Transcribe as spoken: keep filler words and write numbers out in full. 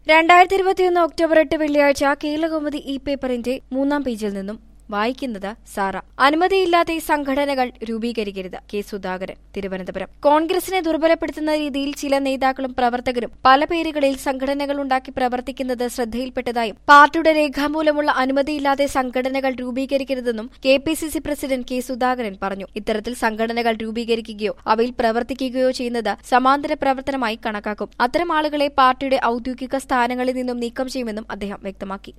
രണ്ടായിരത്തി ഇരുപത്തിയൊന്ന് ഒക്ടോബർ എട്ട് വെള്ളിയാഴ്ച കേരളകൗമുദി ഇ പേപ്പറിന്റെ മൂന്നാം പേജിൽ നിന്നും വായിക്കുന്നത് സാറ. അനുമതിയില്ലാതെ സംഘടനകൾ രൂപീകരിക്കരുത്. കെ സുധാകരൻ, തിരുവനന്തപുരം. കോൺഗ്രസിനെ ദുർബലപ്പെടുത്തുന്ന രീതിയിൽ ചില നേതാക്കളും പ്രവർത്തകരും പല പേരുകളിൽ സംഘടനകൾ ഉണ്ടാക്കി പ്രവർത്തിക്കുന്നത് ശ്രദ്ധയിൽപ്പെട്ടതായും പാർട്ടിയുടെ രേഖാമൂലമുള്ള അനുമതിയില്ലാതെ സംഘടനകൾ രൂപീകരിക്കരുതെന്നും K P C C president K Sudhakaran പറഞ്ഞു. ഇത്തരത്തിൽ സംഘടനകൾ രൂപീകരിക്കുകയോ അവയിൽ പ്രവർത്തിക്കുകയോ ചെയ്യുന്നത് സമാന്തര പ്രവർത്തനമായി കണക്കാക്കും. അത്തരം ആളുകളെ പാർട്ടിയുടെ ഔദ്യോഗിക സ്ഥാനങ്ങളിൽ നിന്നും നീക്കം ചെയ്യുമെന്നും അദ്ദേഹം വ്യക്തമാക്കി.